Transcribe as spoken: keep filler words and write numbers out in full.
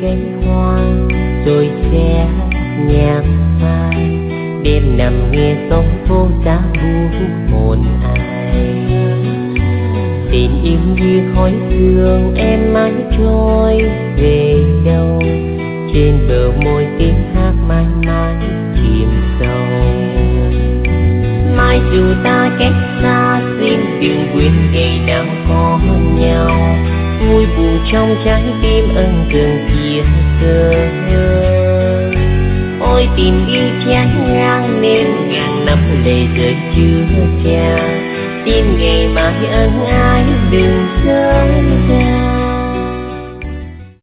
ghé hoa rồi sẽ nhạc phai, đêm nằm nghe sóng phố giá buốt hồn ai. Tình yêu như khói sương em mãi trôi về đâu, trên bờ môi tiếng hát mãi mãi chìm sâu. Mai dù ta cách xa xin đừng quên ngày nào có nhau, vui buồn trong trái tim ân cần chia sẻ. Ôi tình yêu cháy ngang nên ngàn năm lệ rơi chưa cha, tim ngày mãi ân ái đừng rơi ra.